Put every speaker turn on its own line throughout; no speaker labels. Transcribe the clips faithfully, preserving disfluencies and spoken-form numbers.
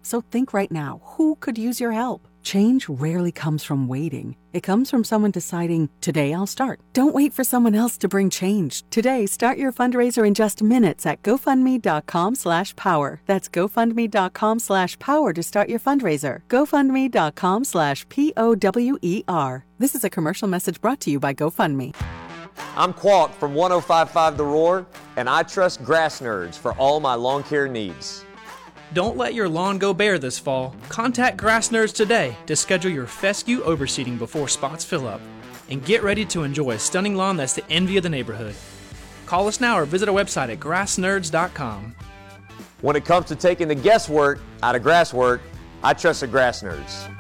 So think right now, who could use your help? Change rarely comes from waiting. It comes from someone deciding, today I'll start. Don't wait for someone else to bring change. Today, start your fundraiser in just minutes at gofundme.com slash power. That's gofundme.com slash power to start your fundraiser. gofundme.com slash P O W E R. This is a commercial message brought to you by GoFundMe.
I'm Qualk from one oh five point five The Roar, and I trust Grass Nerds for all my lawn care needs.
Don't let your lawn go bare this fall. Contact Grass Nerds today to schedule your fescue overseeding before spots fill up. And get ready to enjoy a stunning lawn that's the envy of the neighborhood. Call us now or visit our website at grass nerds dot com.
When it comes to taking the guesswork out of grass work, I trust the Grass Nerds.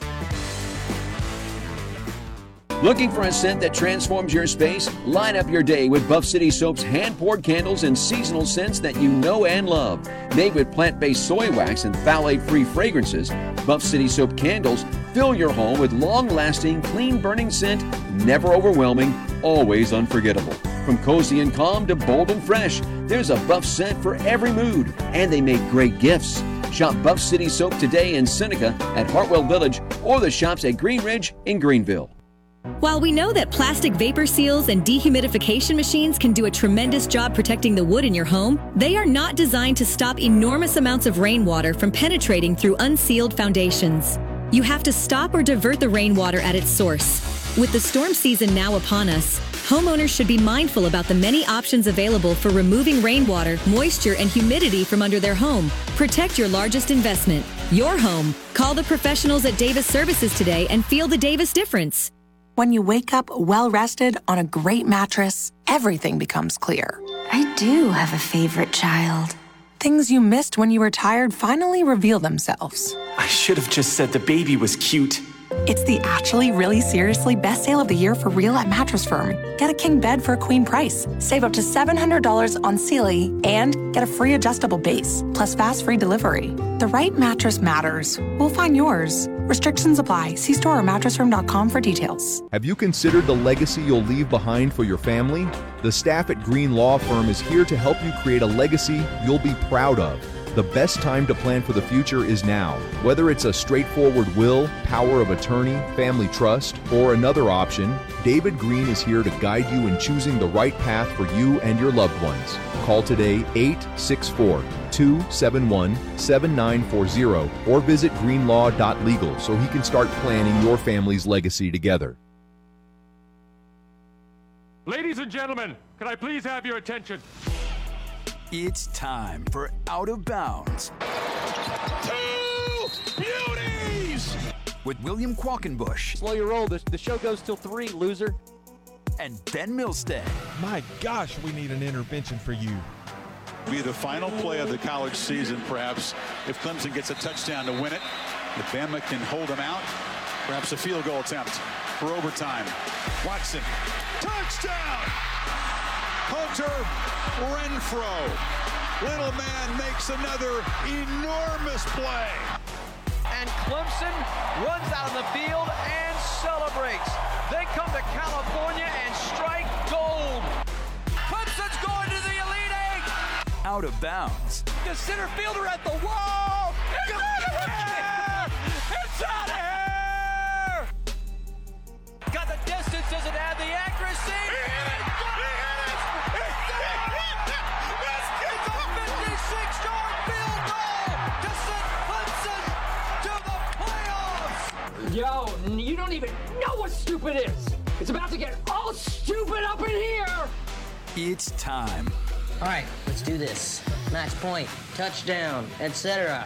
Looking for a scent that transforms your space? Line up your day with Buff City Soap's hand-poured candles and seasonal scents that you know and love. Made with plant-based soy wax and phthalate-free fragrances, Buff City Soap candles fill your home with long-lasting, clean-burning scent, never overwhelming, always unforgettable. From cozy and calm to bold and fresh, there's a Buff scent for every mood, and they make great gifts. Shop Buff City Soap today in Seneca at Hartwell Village or the shops at Green Ridge in Greenville.
While we know that plastic vapor seals and dehumidification machines can do a tremendous job protecting the wood in your home, they are not designed to stop enormous amounts of rainwater from penetrating through unsealed foundations. You have to stop or divert the rainwater at its source. With the storm season now upon us, homeowners should be mindful about the many options available for removing rainwater, moisture, and humidity from under their home. Protect your largest investment, your home. Call the professionals at Davis Services today and feel the Davis difference.
When you wake up well-rested on a great mattress, everything becomes clear.
I do have a favorite child.
Things you missed when you were tired finally reveal themselves.
I should have just said the baby was cute.
It's the actually really seriously best sale of the year for real at Mattress Firm. Get a king bed for a queen price. Save up to seven hundred dollars on Sealy and get a free adjustable base, plus fast free delivery. The right mattress matters. We'll find yours. Restrictions apply. See store or mattress firm dot com for details.
Have you considered the legacy you'll leave behind for your family? The staff at Green Law Firm is here to help you create a legacy you'll be proud of. The best time to plan for the future is now. Whether it's a straightforward will, power of attorney, family trust, or another option, David Green is here to guide you in choosing the right path for you and your loved ones. Call today eight six four, two seven one, seven nine four zero or visit greenlaw dot legal so he can start planning your family's legacy together.
Ladies and gentlemen, can I please have your attention?
It's time for Out of Bounds.
Two beauties!
With William Qualkenbush.
Slow your roll. The, the show goes till three, loser.
And Ben Milstead.
My gosh, we need an intervention for you.
Be the final play of the college season, perhaps, if Clemson gets a touchdown to win it. If Bama can hold them out, perhaps a field goal attempt for overtime. Watson, touchdown! Hunter Renfrow. Little man makes another enormous play.
And Clemson runs out on the field and celebrates. They come to California and strike gold. Clemson's going to the Elite Eight.
Out of Bounds.
The center fielder at the wall. It's out of here! It's out of here! Got the distance, doesn't have the accuracy.
Yo, you don't even know what stupid is. It's about to get all stupid up in here.
It's time.
All right, let's do this. Match point, touchdown, et cetera.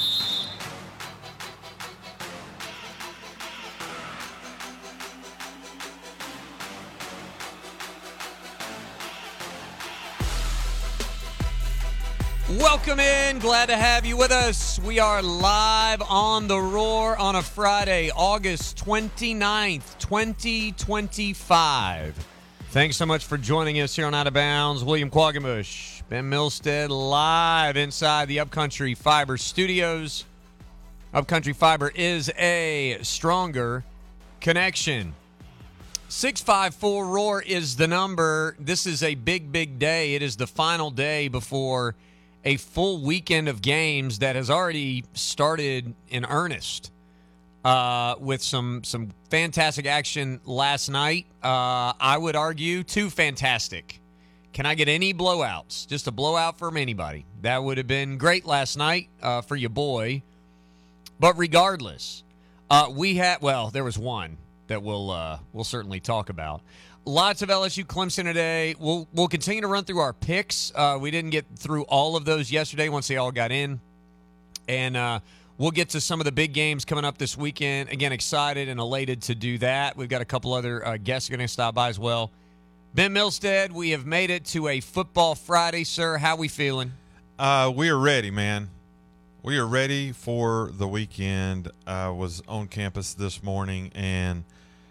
Welcome in. Glad to have you with us. We are live on The Roar on a Friday, August twenty-ninth, twenty twenty-five. Thanks so much for joining us here on Out of Bounds. William Qualkenbush, Ben Milstead, live inside the Upcountry Fiber studios. Upcountry Fiber is a stronger connection. six five four ROAR is the number. This is a big, big day. It is the final day before a full weekend of games that has already started in earnest. Uh, with some some fantastic action last night. Uh, I would argue too fantastic. Can I get any blowouts? Just a blowout from anybody. That would have been great last night uh, for your boy. But regardless, uh, we had, well, there was one that we'll uh, we'll certainly talk about. Lots of L S U Clemson today. We'll we'll continue to run through our picks. Uh, we didn't get through all of those yesterday once they all got in. And uh we'll get to some of the big games coming up this weekend. Again, excited and elated to do that. We've got a couple other uh, guests going to stop by as well. Ben Milstead, we have made it to a Football Friday, sir. How we feeling?
Uh, we are ready, man. We are ready for the weekend. I was on campus this morning, and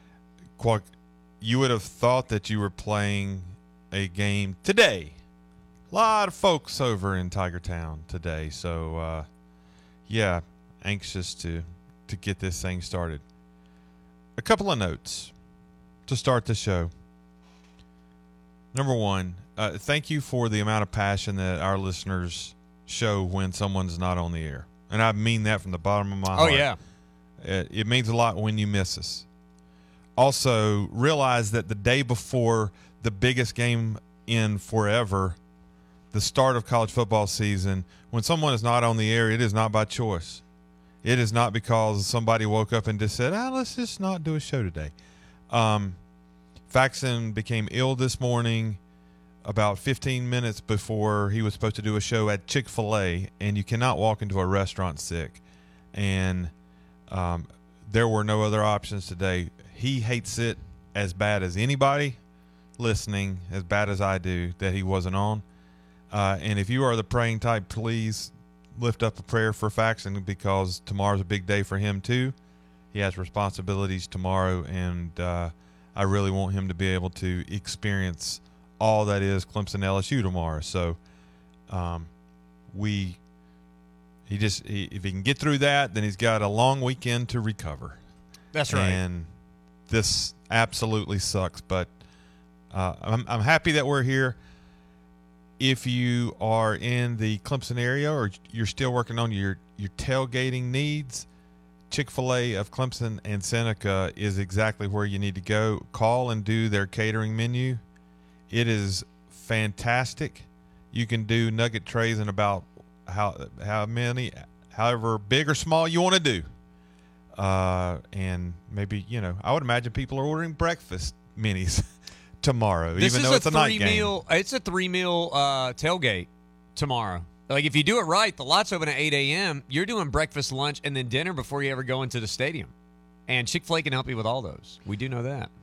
you would have thought that you were playing a game today. A lot of folks over in Tiger Town today, so uh, yeah, anxious to to get this thing started. A couple of notes to start the show. Number one, uh, thank you for the amount of passion that our listeners show when someone's not on the air. And I mean that from the bottom of my
oh,
heart.
Oh, yeah.
It, it means a lot when you miss us. Also, realize that the day before the biggest game in forever, the start of college football season, when someone is not on the air, it is not by choice. It is not because somebody woke up and just said, ah, let's just not do a show today. Um, Faxon became ill this morning about fifteen minutes before he was supposed to do a show at Chick-fil-A, and you cannot walk into a restaurant sick. And um, there were no other options today. He hates it as bad as anybody listening, as bad as I do, that he wasn't on. Uh, and if you are the praying type, please lift up a prayer for Faxon, because tomorrow's a big day for him too. He has responsibilities tomorrow, and uh, I really want him to be able to experience all that is Clemson L S U tomorrow. So um, we, he just, he, if he can get through that, then he's got a long weekend to recover.
That's right.
And this absolutely sucks, but uh, I'm, I'm happy that we're here. If you are in the Clemson area, or you're still working on your, your tailgating needs, Chick-fil-A of Clemson and Seneca is exactly where you need to go. Call and do their catering menu. It is fantastic. You can do nugget trays in about how how many, however big or small you want to do. Uh, and maybe, you know, I would imagine people are ordering breakfast minis tomorrow,
this
even
is
though it's a,
a
night
three
game.
Meal, it's a three meal uh, tailgate tomorrow. Like, if you do it right, the lot's open at eight a.m. You're doing breakfast, lunch, and then dinner before you ever go into the stadium. And Chick-fil-A can help you with all those. We do know that.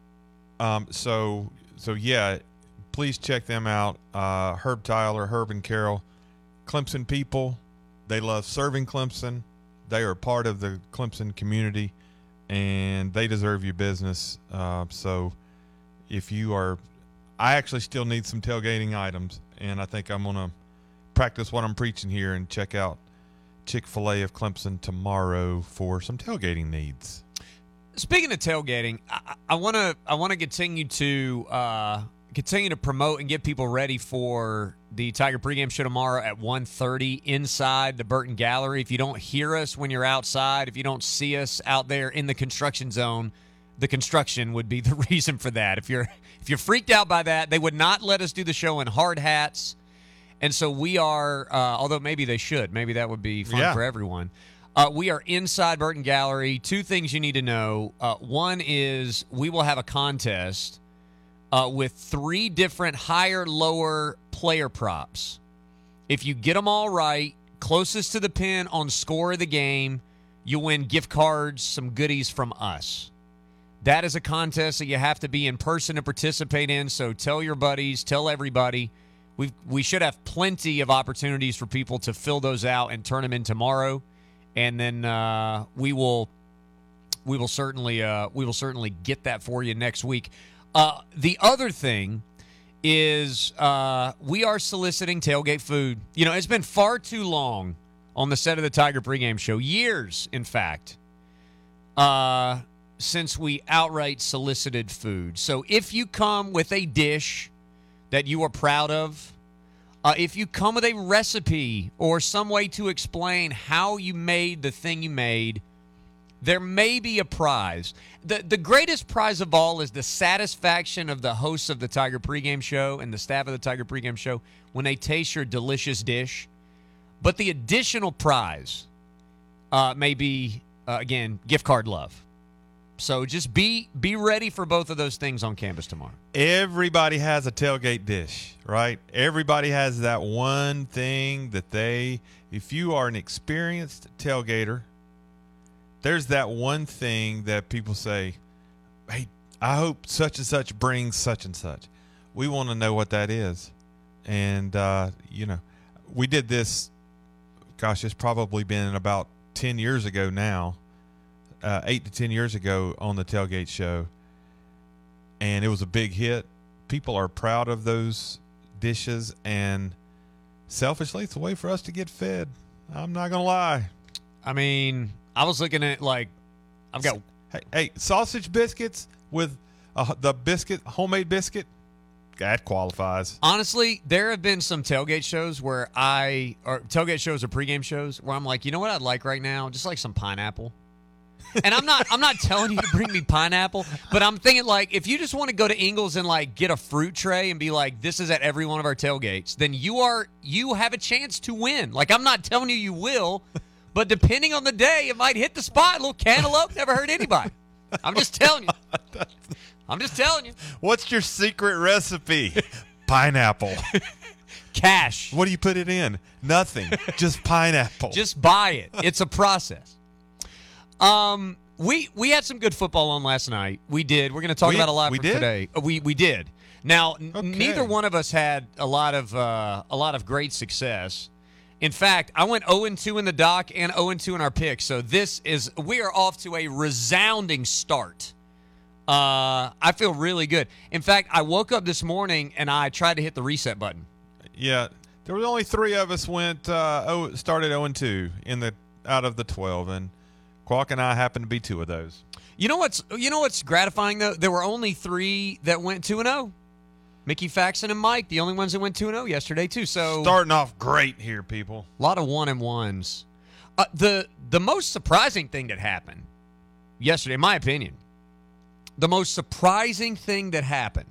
Um. So, so yeah, please check them out. Uh, Herb Tyler, Herb and Carol, Clemson people. They love serving Clemson. They are part of the Clemson community, and they deserve your business. Uh, so if you are – I actually still need some tailgating items, and I think I'm going to practice what I'm preaching here and check out Chick-fil-A of Clemson tomorrow for some tailgating needs.
Speaking of tailgating, I want to I want to continue to uh, continue to promote and get people ready for the Tiger pregame show tomorrow at one thirty inside the Burton Gallery. If you don't hear us when you're outside, if you don't see us out there in the construction zone, the construction would be the reason for that. If you're if you're freaked out by that, they would not let us do the show in hard hats. And so we are, uh, although maybe they should, maybe that would be fun
yeah.
for everyone. Uh, we are inside Burton Gallery. Two things you need to know. Uh, one is we will have a contest uh, with three different higher, lower player props. If you get them all right, closest to the pin on score of the game, you win gift cards, some goodies from us. That is a contest that you have to be in person to participate in, so tell your buddies, tell everybody. We we should have plenty of opportunities for people to fill those out and turn them in tomorrow. And then uh, we will, we will certainly, uh, we will certainly get that for you next week. Uh, the other thing is uh, we are soliciting tailgate food. You know, it's been far too long on the set of the Tiger pregame show, years, in fact, uh, since we outright solicited food. So if you come with a dish that you are proud of, Uh, if you come with a recipe or some way to explain how you made the thing you made, there may be a prize. The the greatest prize of all is the satisfaction of the hosts of the Tiger pregame show and the staff of the Tiger pregame show when they taste your delicious dish. But the additional prize uh, may be, uh, again, gift card love. So just be be ready for both of those things on campus tomorrow.
Everybody has a tailgate dish, right? Everybody has that one thing that they, if you are an experienced tailgater, there's that one thing that people say, hey, I hope such and such brings such and such. We want to know what that is. And, uh, you know, we did this, gosh, it's probably been about ten years ago now. Uh, eight to ten years ago on the Tailgate Show, and it was a big hit. People are proud of those dishes, and selfishly, it's a way for us to get fed. I'm not gonna lie.
I mean, I was looking at like, I've got
hey, hey sausage biscuits with uh, the biscuit, homemade biscuit. That qualifies.
Honestly, there have been some tailgate shows where I, or tailgate shows or pregame shows where I'm like, you know what I'd like right now? Just like some pineapple. And I'm not I'm not telling you to bring me pineapple, but I'm thinking, like, if you just want to go to Ingles and, like, get a fruit tray and be like, this is at every one of our tailgates, then you are you have a chance to win. Like, I'm not telling you you will, but depending on the day, it might hit the spot. A little cantaloupe never hurt anybody. I'm just telling you. I'm just telling you.
What's your secret recipe? Pineapple.
Cash.
What do you put it in? Nothing. Just pineapple.
Just buy it. It's a process. Um, we we had some good football on last night. We did. We're going to talk
we,
about a lot
we
for
did?
today. We we did. Now, n-
Okay.
neither one of us had a lot of uh, a lot of great success. In fact, I went oh and two in the dock and oh and two in our picks. So this is we are off to a resounding start. Uh, I feel really good. In fact, I woke up this morning and I tried to hit the reset button.
Yeah, there was only three of us went uh, oh, started oh and two in the out of the twelve, and Quack and I happened to be two of those.
You know what's you know what's gratifying though? There were only three that went two and oh. Mickey Faxon and Mike, the only ones that went two and oh yesterday too. So
starting off great here, people.
A lot of one and ones. Uh, the the most surprising thing that happened yesterday, in my opinion, the most surprising thing that happened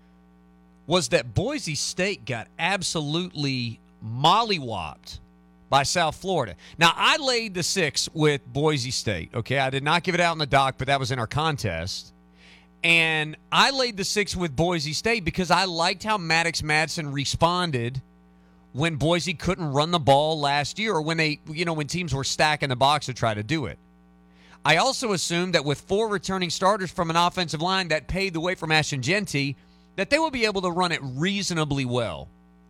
was that Boise State got absolutely mollywopped by South Florida. Now, I laid the six with Boise State, okay? I did not give it out in the dock, but that was in our contest. And I laid the six with Boise State because I liked how Maddox Madsen responded when Boise couldn't run the ball last year, or when they, you know, when teams were stacking the box to try to do it. I also assumed that with four returning starters from an offensive line that paved the way for Ashton Jeanty, that they will be able to run it reasonably well.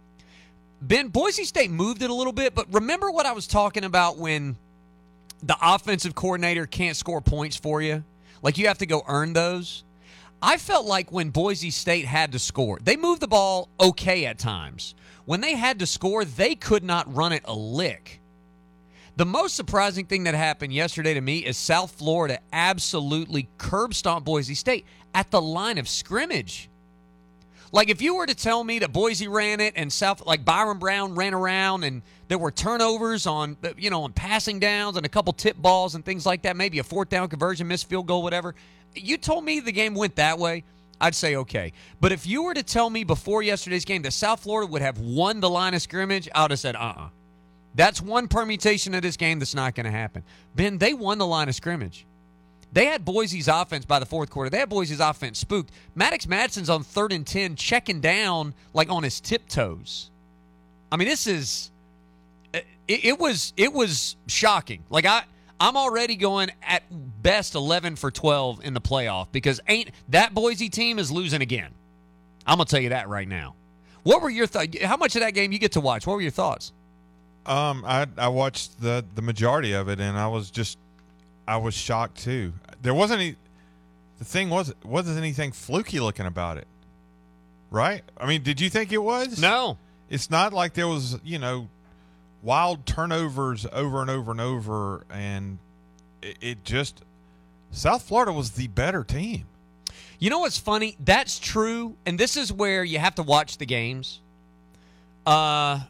Ben, Boise State moved it a little bit, but remember what I was talking about when the offensive coordinator can't score points for you? Like, you have to go earn those? I felt like when Boise State had to score, they moved the ball okay at times. When they had to score, they could not run it a lick. The most surprising thing that happened yesterday to me is South Florida absolutely curb stomped Boise State at the line of scrimmage. Like, if you were to tell me that Boise ran it and South, like Byron Brown ran around and there were turnovers on, you know, on passing downs and a couple tip balls and things like that, maybe a fourth down conversion, missed field goal, whatever. You told me the game went that way, I'd say okay. But if you were to tell me before yesterday's game that South Florida would have won the line of scrimmage, I would have said, uh-uh. That's one permutation of this game that's not going to happen. Ben, they won the line of scrimmage. They had Boise's offense by the fourth quarter. They had Boise's offense spooked. Maddox Madsen's on third and ten, checking down like on his tiptoes. I mean, this is it, it was it was shocking. Like I I'm already going at best eleven for twelve in the playoff because ain't that Boise team is losing again. I'm gonna tell you that right now. What were your thoughts? How much of that game you get to watch? What were your thoughts?
Um, I I watched the the majority of it, and I was just. I was shocked too. There wasn't any. The thing was, wasn't anything fluky looking about it, right? I mean, did you think it was?
No,
it's not like there was, you know, wild turnovers over and over and over, and it, it just South Florida was the better team.
You know what's funny? That's true, and this is where you have to watch the games. Uh,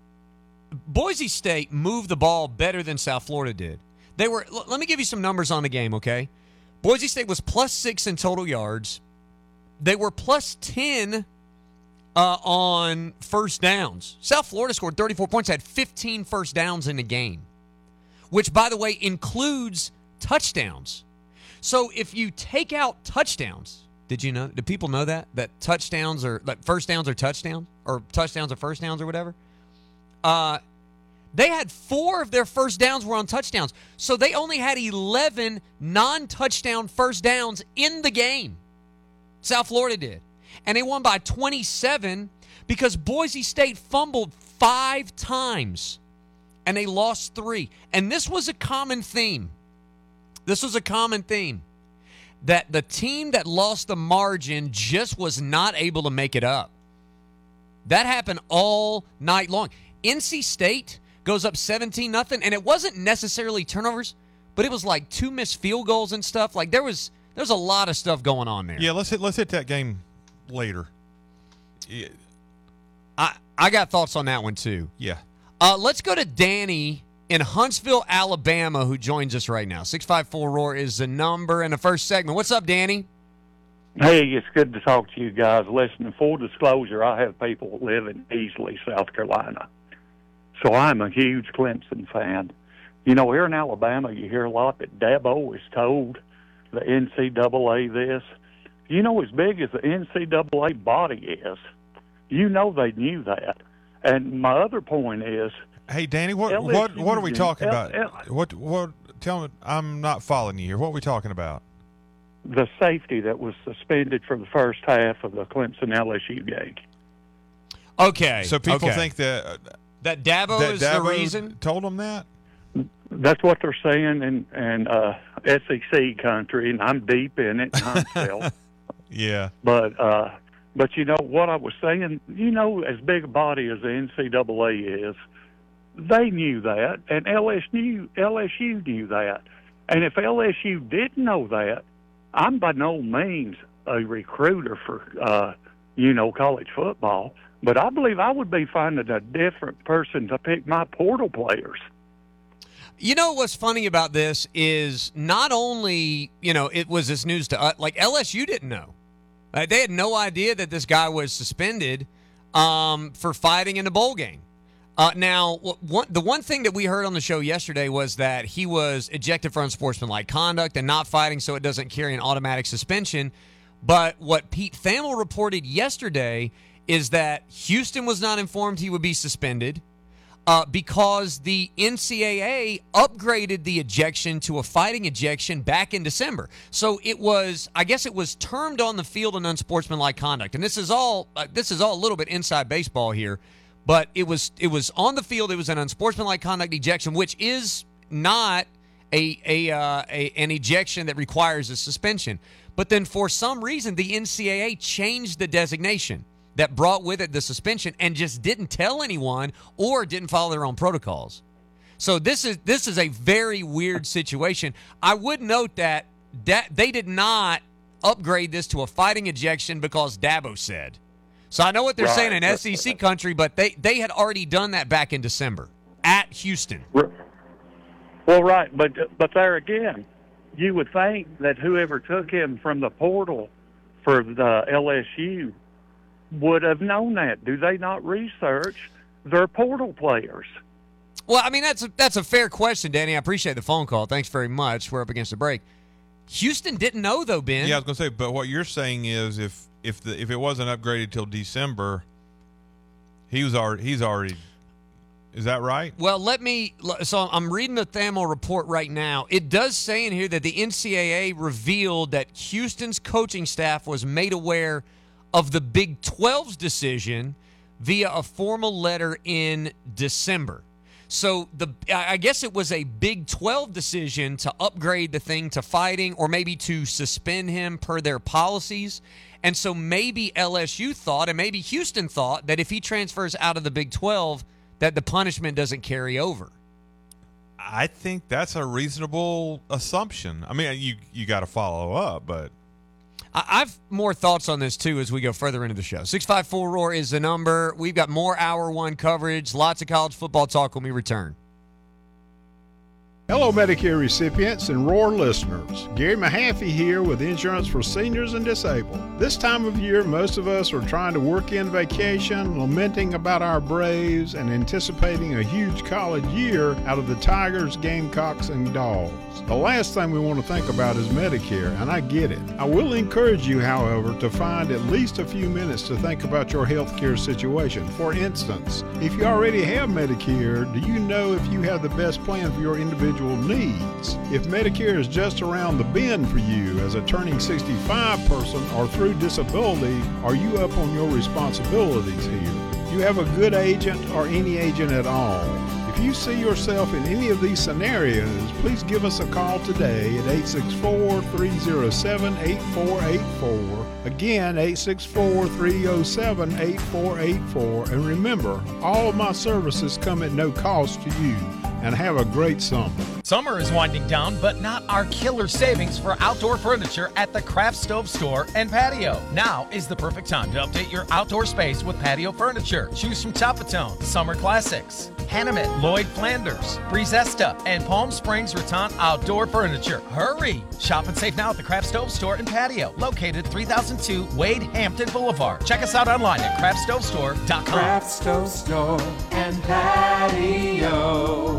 Boise State moved the ball better than South Florida did. They were. L- let me give you some numbers on the game, okay? Boise State was plus six in total yards. They were plus ten uh, on first downs. South Florida scored thirty-four points, had fifteen first downs in the game, which, by the way, includes touchdowns. So if you take out touchdowns, did you know? Did people know that? That touchdowns are, like first downs are touchdowns, or touchdowns are first downs or whatever? Uh, they had four of their first downs were on touchdowns. So they only had eleven non-touchdown first downs in the game. South Florida did. And they won by twenty-seven because Boise State fumbled five times and they lost three. And this was a common theme. This was a common theme. That the team that lost the margin just was not able to make it up. That happened all night long. N C State goes up seventeen nothing, and it wasn't necessarily turnovers, but it was like two missed field goals and stuff. Like there was there's a lot of stuff going on there.
Yeah, let's hit let's hit that game later. Yeah.
I I got thoughts on that one too.
Yeah.
Uh, let's go to Danny in Huntsville, Alabama, who joins us right now. six five four roar is the number in the first segment. What's up, Danny?
Hey, it's good to talk to you guys. Listen, in full disclosure, I have people live in Easley, South Carolina. So I'm a huge Clemson fan. You know, here in Alabama, you hear a lot that Dabo is told the N C double A this. You know, as big as the N C double A body is, you know they knew that. And my other point is,
hey, Danny, what
L S U
what what are we talking
L-
about?
L-
what what? Tell me, I'm not following you here. What are we talking about?
the safety that was suspended for the first half of the Clemson L S U game.
Okay.
So people
okay.
think that uh,
that Dabo
that
is
Dabo
the reason.
Told them that.
That's what they're saying in, in uh, S E C country, and I'm deep in it, Huntsville.
Yeah.
But, uh, but you know, what I was saying, you know, as big a body as the N C double A is, they knew that, and L S U, L S U knew that. And if L S U didn't know that, I'm by no means a recruiter for, uh, you know, college football, but I believe I would be finding a different person to pick my portal players.
You know what's funny about this is not only, you know, it was this news to us, like L S U didn't know. Uh, they had no idea that this guy was suspended um, for fighting in the bowl game. Uh, now, one, the one thing that we heard on the show yesterday was that he was ejected for unsportsmanlike conduct and not fighting, so it doesn't carry an automatic suspension. But what Pete Thamel reported yesterday is that Houston was not informed he would be suspended uh, because the N C double A upgraded the ejection to a fighting ejection back in December. So it was, I guess it was termed on the field an unsportsmanlike conduct. And this is all, uh, this is all a little bit inside baseball here. But it was it was on the field. It was an unsportsmanlike conduct ejection, which is not a a, uh, a an ejection that requires a suspension. But then for some reason, the N C double A changed the designation that brought with it the suspension and just didn't tell anyone or didn't follow their own protocols. So this is this is a very weird situation. I would note that that they did not upgrade this to a fighting ejection because Dabo said. So I know what they're right. saying in S E C country, but they, they had already done that back in December at Houston.
Well, right, but but there again, you would think that whoever took him from the portal for the L S U would have known that. Do they not research their portal players?
Well, I mean, that's a, that's a fair question, Danny. I appreciate the phone call. Thanks very much. We're up against the break. Houston didn't know, though, Ben.
Yeah, I was going to say, but what you're saying is if if the if it wasn't upgraded till December, he was already he's already. Is that right?
Well, let me. So I'm reading the Thamel report right now. It does say in here that the N C double A revealed that Houston's coaching staff was made aware of the Big twelve's decision via a formal letter in December. So the I guess it was a Big twelve decision to upgrade the thing to fighting or maybe to suspend him per their policies. And so maybe L S U thought and maybe Houston thought that if he transfers out of the Big twelve that the punishment doesn't carry over.
I think that's a reasonable assumption. I mean, you you got to follow up, but
I- I've more thoughts on this, too, as we go further into the show. six five four R O A R is the number. We've got more Hour One coverage, lots of college football talk when we return.
Hello, Medicare recipients and Roar listeners. Gary Mahaffey here with Insurance for Seniors and Disabled. This time of year, most of us are trying to work in vacation, lamenting about our Braves, and anticipating a huge college year out of the Tigers, Gamecocks, and Dogs. The last thing we want to think about is Medicare, and I get it. I will encourage you, however, to find at least a few minutes to think about your health care situation. For instance, if you already have Medicare, do you know if you have the best plan for your individual needs? If Medicare is just around the bend for you as a turning sixty-five person or through disability, are you up on your responsibilities here? Do you have a good agent or any agent at all? If you see yourself in any of these scenarios, please give us a call today at eight six four, three oh seven, eight four eight four. Again, eight six four, three oh seven, eight four eight four. And remember, all of my services come at no cost to you. And have a great summer.
Summer is winding down, but not our killer savings for outdoor furniture at the Craft Stove Store and Patio. Now is the perfect time to update your outdoor space with patio furniture. Choose from Chapatone, Summer Classics, Hanneman, Lloyd Flanders, Brizesta, and Palm Springs Rattan Outdoor Furniture. Hurry! Shop and save now at the Craft Stove Store and Patio, located three thousand two Wade Hampton Boulevard. Check us out online at craft stove store dot com.
Craft Stove Store and Patio.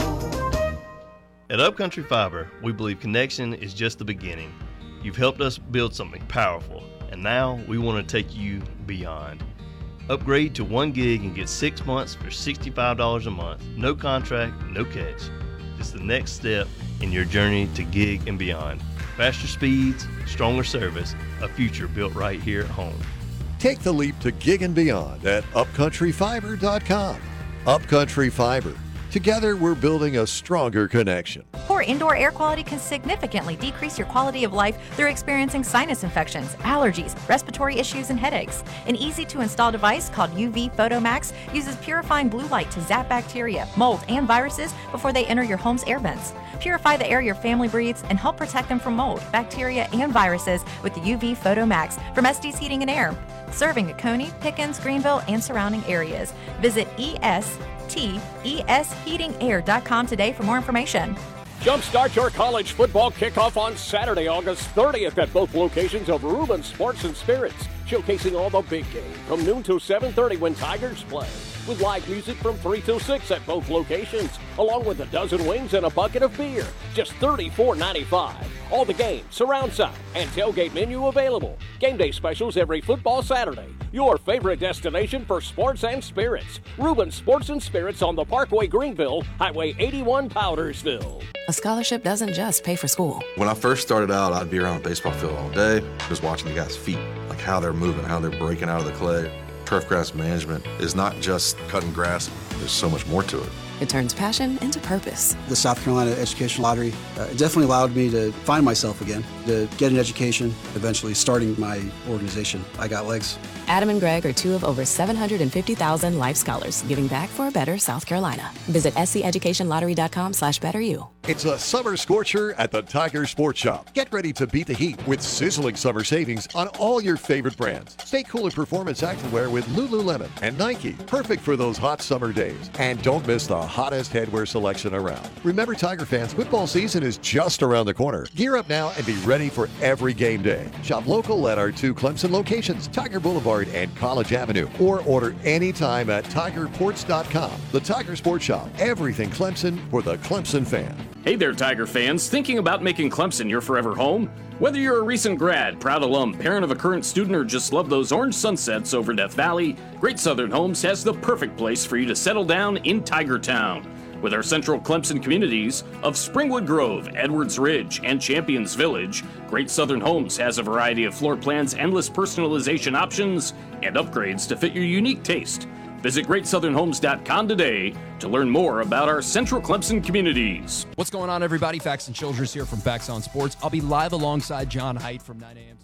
At Upcountry Fiber, we believe connection is just the beginning. You've helped us build something powerful, and now we want to take you beyond. Upgrade to one gig and get six months for sixty-five dollars a month. No contract, no catch. It's the next step in your journey to gig and beyond. Faster speeds, stronger service, a future built right here at home.
Take the leap to gig and beyond at upcountry fiber dot com. Upcountry Fiber. Together, we're building a stronger connection.
Poor indoor air quality can significantly decrease your quality of life through experiencing sinus infections, allergies, respiratory issues, and headaches. An easy-to-install device called U V PhotoMax uses purifying blue light to zap bacteria, mold, and viruses before they enter your home's air vents. Purify the air your family breathes and help protect them from mold, bacteria, and viruses with the U V PhotoMax from Estes Heating and Air. Serving Coney, Pickens, Greenville, and surrounding areas. Visit E S T E S heating air dot com today for more information.
Jumpstart your college football kickoff on Saturday, August thirtieth at both locations of Reuben Sports and Spirits, showcasing all the big game from noon to seven thirty when Tigers play, with live music from three till six at both locations, along with a dozen wings and a bucket of beer, just thirty-four ninety-five. All the games, surround sound, and tailgate menu available. Game day specials every football Saturday. Your favorite destination for sports and spirits. Reuben Sports and Spirits on the Parkway, Greenville, Highway eighty-one, Powdersville.
A scholarship doesn't just pay for school.
When I first started out, I'd be around a baseball field all day, just watching the guys' feet, like how they're moving, how they're breaking out of the clay. Turf grass management is not just cutting grass. There's so much more to it.
It turns passion into purpose.
The South Carolina Education Lottery uh, definitely allowed me to find myself again, to get an education, eventually starting my organization, I Got Legs.
Adam and Greg are two of over seven hundred fifty thousand life scholars giving back for a better South Carolina. Visit sceducationlottery.com slash better you.
It's a summer scorcher at the Tiger Sports Shop. Get ready to beat the heat with sizzling summer savings on all your favorite brands. Stay cool in performance activewear with Lululemon and Nike. Perfect for those hot summer days. And don't miss the hottest headwear selection around. Remember, Tiger fans, football season is just around the corner. Gear up now and be ready for every game day. Shop local at our two Clemson locations, Tiger Boulevard and College Avenue, or order anytime at tiger ports dot com. The Tiger Sports Shop. Everything Clemson for the Clemson fan.
Hey there, Tiger fans. Thinking about making Clemson your forever home? Whether you're a recent grad, proud alum, parent of a current student, or just love those orange sunsets over Death Valley, Great Southern Homes has the perfect place for you to settle down in Tiger Town. With our central Clemson communities of Springwood Grove, Edwards Ridge, and Champions Village, Great Southern Homes has a variety of floor plans, endless personalization options, and upgrades to fit your unique taste. Visit great southern homes dot com today to learn more about our Central Clemson communities.
What's going on, everybody? Faxon Childress here from Fax on Sports. I'll be live alongside John Haidt from nine a.m.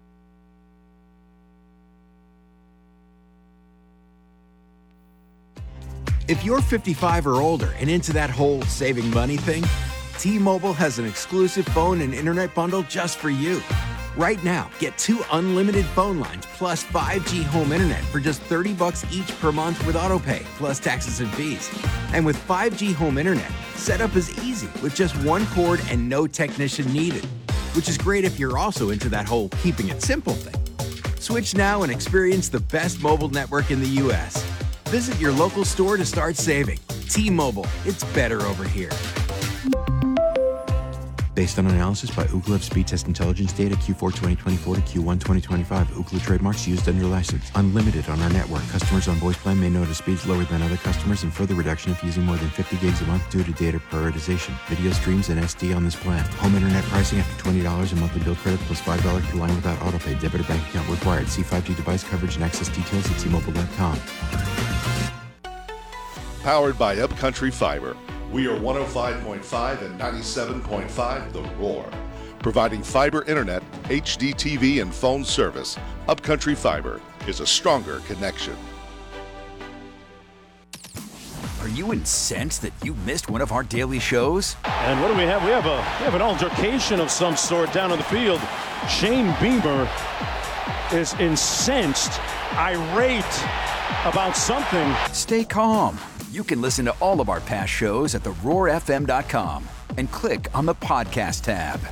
If you're fifty-five or older and into that whole saving money thing, T-Mobile has an exclusive phone and internet bundle just for you. Right now, get two unlimited phone lines plus five G home internet for just thirty bucks each per month with AutoPay, plus taxes and fees. And with five G home internet, setup is easy with just one cord and no technician needed, which is great if you're also into that whole keeping it simple thing. Switch now and experience the best mobile network in the U S. Visit your local store to start saving. T-Mobile, it's better over here. Based on analysis by Ookla of speed test intelligence data Q four twenty twenty-four to Q one twenty twenty-five, Ookla trademarks used under license. Unlimited on our network. Customers on voice plan may notice speeds lower than other customers and further reduction if using more than fifty gigs a month due to data prioritization. Video streams and S D on this plan. Home internet pricing after twenty dollars a monthly bill credit plus five dollars per line without autopay. Debit or bank account required. See five G device coverage and access details at T Mobile dot com.
Powered by Upcountry Fiber. We are one oh five point five and ninety-seven point five The Roar. Providing fiber internet, H D T V, and phone service, Upcountry Fiber is a stronger connection.
Are you incensed that you missed one of our daily shows?
And what do we have? We have a we have an altercation of some sort down on the field. Shane Beamer is incensed, irate about something.
Stay calm. You can listen to all of our past shows at the roar f m dot com and click on the podcast tab.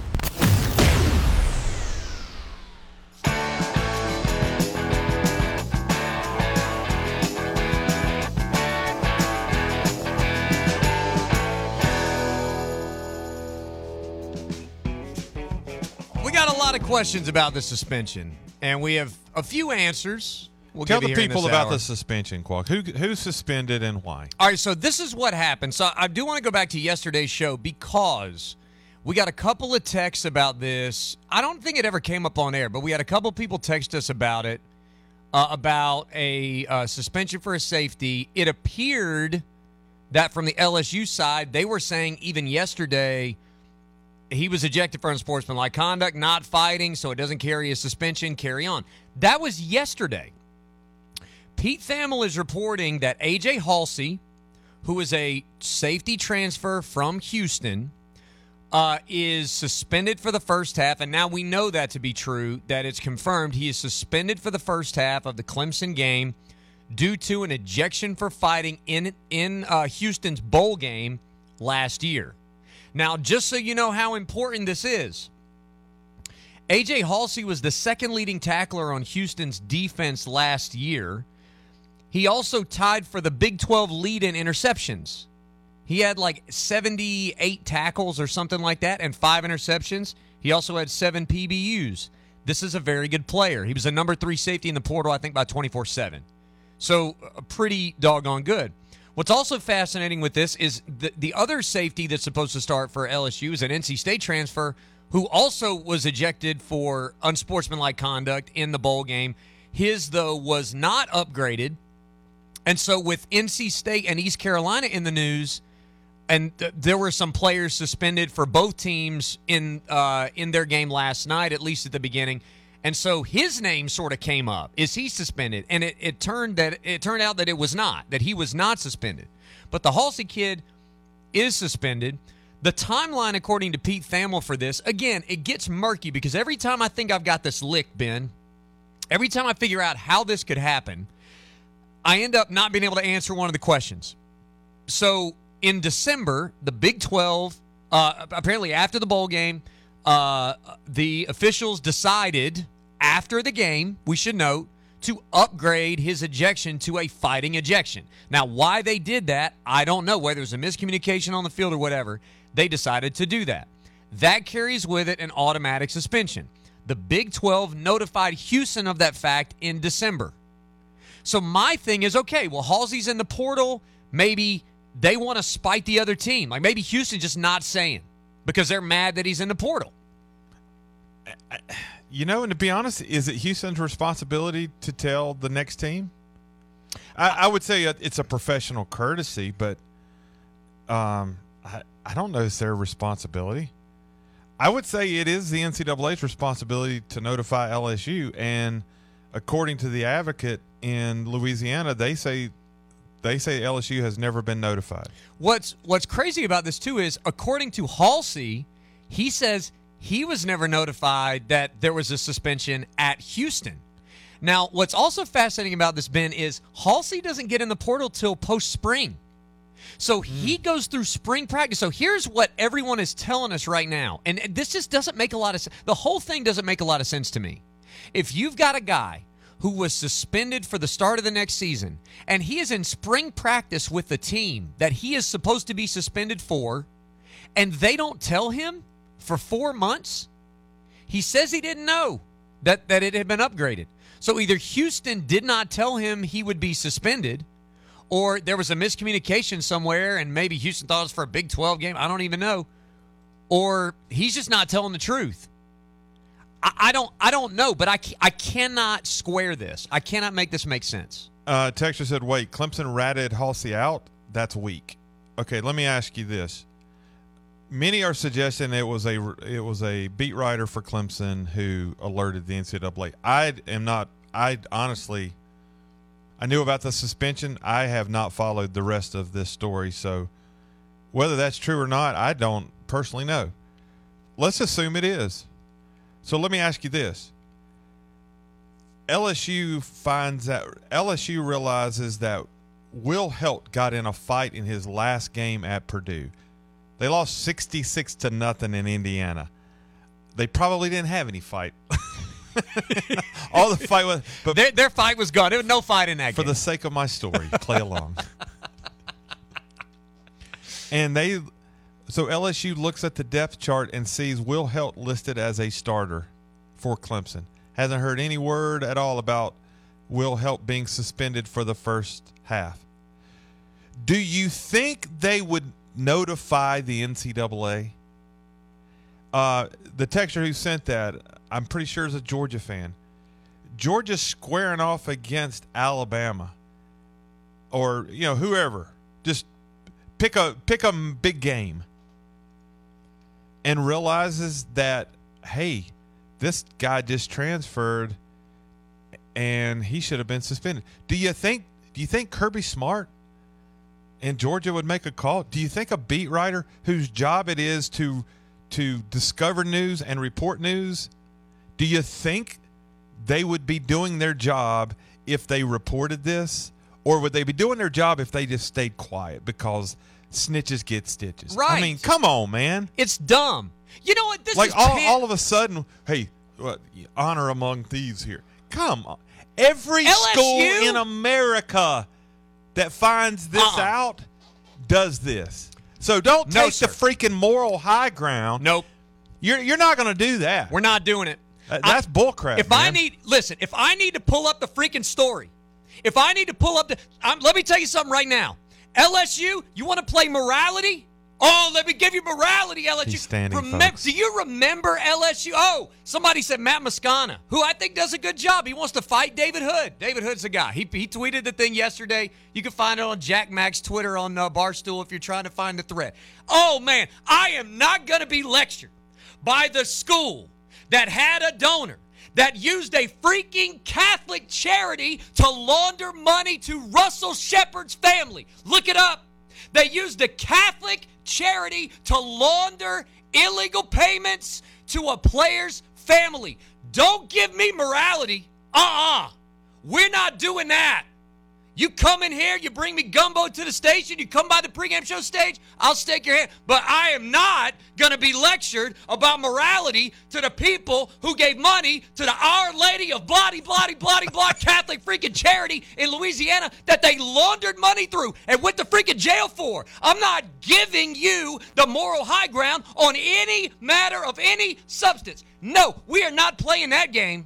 We got a lot of questions about the suspension, and we have a few answers. We'll
Tell
give
the
you here in
people
this
about
hour.
the suspension, Quack. Who who's suspended and why?
All right, so this is what happened. So I do want to go back to yesterday's show because we got a couple of texts about this. I don't think it ever came up on air, but we had a couple people text us about it, uh, about a uh, suspension for a safety. It appeared that from the L S U side, they were saying even yesterday he was ejected for unsportsmanlike conduct, not fighting, so it doesn't carry a suspension, carry on. That was yesterday. Pete Thamel is reporting that A J Halsey, who is a safety transfer from Houston, uh, is suspended for the first half, and now we know that to be true, that it's confirmed. He is suspended for the first half of the Clemson game due to an ejection for fighting in, in uh, Houston's bowl game last year. Now, just so you know how important this is, A J Halsey was the second leading tackler on Houston's defense last year. He also tied for the Big twelve lead in interceptions. He had like seventy-eight tackles or something like that and five interceptions. He also had seven P B Us. This is a very good player. He was a number three safety in the portal, I think, by twenty-four seven. So uh, pretty doggone good. What's also fascinating with this is the, the other safety that's supposed to start for L S U is an N C State transfer who also was ejected for unsportsmanlike conduct in the bowl game. His, though, was not upgraded. And so with N C State and East Carolina in the news, and th- there were some players suspended for both teams in uh, in their game last night, at least at the beginning. And so his name sort of came up. Is he suspended? And it, it turned that it turned out that it was not, that he was not suspended. But the Halsey kid is suspended. The timeline, according to Pete Thamel for this, again, it gets murky because every time I think I've got this licked, Ben, every time I figure out how this could happen, I end up not being able to answer one of the questions. So in December, the Big twelve, uh, apparently after the bowl game, uh, the officials decided after the game, we should note, to upgrade his ejection to a fighting ejection. Now, why they did that, I don't know. Whether it was a miscommunication on the field or whatever, they decided to do that. That carries with it an automatic suspension. The Big twelve notified Houston of that fact in December. So my thing is, okay, well, Halsey's in the portal. Maybe they want to spite the other team. Like maybe Houston's just not saying because they're mad that he's in the portal.
You know, and to be honest, is it Houston's responsibility to tell the next team? I, I would say it's a professional courtesy, but um, I, I don't know if it's their responsibility. I would say it is the N C double A's responsibility to notify L S U, and according to the Advocate in Louisiana, they say they say L S U has never been notified.
What's what's crazy about this too is, according to Halsey, he says he was never notified that there was a suspension at Houston. Now, what's also fascinating about this, Ben, is Halsey doesn't get in the portal till post-spring. So he goes through spring practice. So here's what everyone is telling us right now. And this just doesn't make a lot of sense. The whole thing doesn't make a lot of sense to me. If you've got a guy who was suspended for the start of the next season, and he is in spring practice with the team that he is supposed to be suspended for, and they don't tell him for four months, he says he didn't know that, that it had been upgraded. So either Houston did not tell him he would be suspended, or there was a miscommunication somewhere, and maybe Houston thought it was for a Big twelve game. I don't even know. Or he's just not telling the truth. I, I don't I don't know, but I, I cannot square this. I cannot make this make sense.
Uh, Texture said, wait, Clemson ratted Halsey out? That's weak. Okay, let me ask you this. Many are suggesting it was a it was a beat writer for Clemson who alerted the N C double A. I am not – I honestly – I knew about the suspension. I have not followed the rest of this story, so whether that's true or not, I don't personally know. Let's assume it is. So let me ask you this. L S U finds out L S U realizes that Will Helt got in a fight in his last game at Purdue. They lost sixty-six to nothing in Indiana. They probably didn't have any fight. All the fight was, but
their, their fight was gone. There was no fight in that
for
game.
the sake of my story, play along. And they, so L S U looks at the depth chart and sees Will Helt listed as a starter for Clemson. Hasn't heard any word at all about Will Helt being suspended for the first half. Do you think they would notify the N C double A? Uh, the texter who sent that, I'm pretty sure is a Georgia fan. Georgia's squaring off against Alabama, or you know whoever. Just pick a pick a big game, and realizes that hey, this guy just transferred, and he should have been suspended. Do you think? Do you think Kirby Smart and Georgia would make a call? Do you think a beat writer whose job it is to to discover news and report news, do you think they would be doing their job if they reported this? Or would they be doing their job if they just stayed quiet because snitches get stitches?
Right.
I mean, come on, man.
It's dumb. You know what? This
like
is
all,
pan-
all of a sudden, hey, what, honor among thieves here. Come on. Every
L S U?
school in America that finds this
Uh-uh.
out does this. So don't
No,
take
sir.
the freaking moral high ground.
Nope.
You're you're not going to do that.
We're not doing it.
Uh, that's
I,
bullcrap.
If
man.
I need, listen, if I need to pull up the freaking story, if I need to pull up the, I'm, let me tell you something right now. L S U, you want to play morality? Oh, let me give you morality, L S U.
He's standing,
Remem-
folks.
do you remember L S U? Oh, somebody said Matt Moscona, who I think does a good job. He wants to fight David Hood. David Hood's the guy. He, he tweeted the thing yesterday. You can find it on Jack Mack's Twitter on uh, Barstool if you're trying to find the thread. Oh, man, I am not going to be lectured by the school that had a donor that used a freaking Catholic charity to launder money to Russell Shepard's family. Look it up. They used a Catholic charity to launder illegal payments to a player's family. Don't give me morality. Uh-uh. We're not doing that. You come in here, you bring me gumbo to the station, you come by the pregame show stage, I'll stake your hand. But I am not going to be lectured about morality to the people who gave money to the Our Lady of Bloody, Bloody, Bloody, Bloody Catholic freaking charity in Louisiana that they laundered money through and went to freaking jail for. I'm not giving you the moral high ground on any matter of any substance. No, we are not playing that game.